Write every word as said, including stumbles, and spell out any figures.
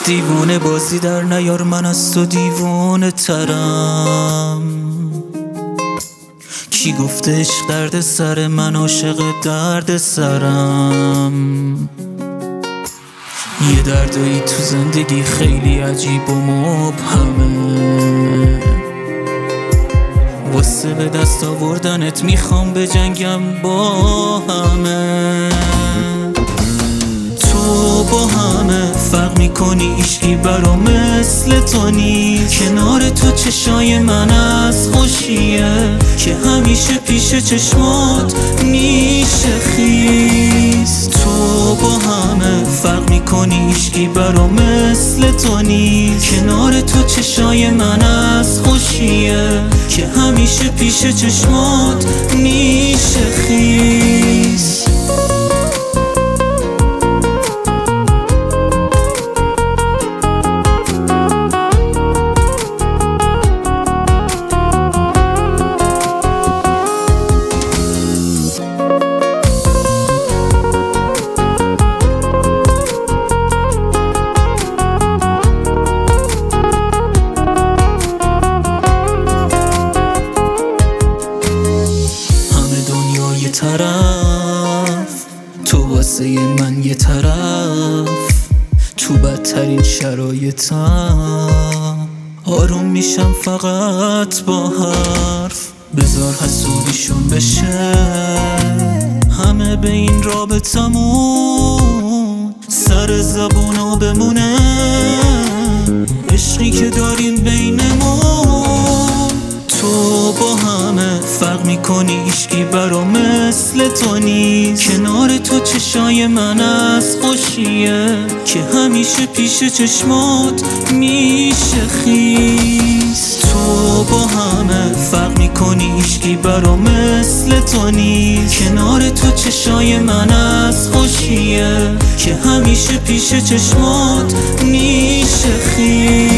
دیوونه بازی در نیار، من از تو دیوونه ترم. کی گفته عشق درد سر من، عاشق درد سرم. یه دردایی تو زندگی خیلی عجیب و مبهمه، واسه به دست آوردنت میخوام بجنگم با همه. تو با همه فرق میکنی، عشقی برا مثل تو نیست. کنار تو چشای من از خوشیه که همیشه پیش چشمات میشه خیس. تو با همه فرق میکنی، عشقی برا مثل تو نیست. کنار تو چشای من از خوشیه که همیشه پیش چشمات میشه خیس. طرف تو واسه من یه طرف، تو بدترین شرایطم آروم میشم فقط با حرف. بذار حسودیشون بشه همه به این رابطمون، سر زبونا بمونه عشقی که داریم بینمون. تو با همه فرق میکنی، عشقی برا مثل تو نیست. کنار تو چشای من از خوشیه که همیشه پیش چشمات میشه خیس. تو با همه فرق میکنی، عشقی برا مثل تو نیست. کنار تو چشای من از خوشیه که همیشه پیش چشمات میشه خیس.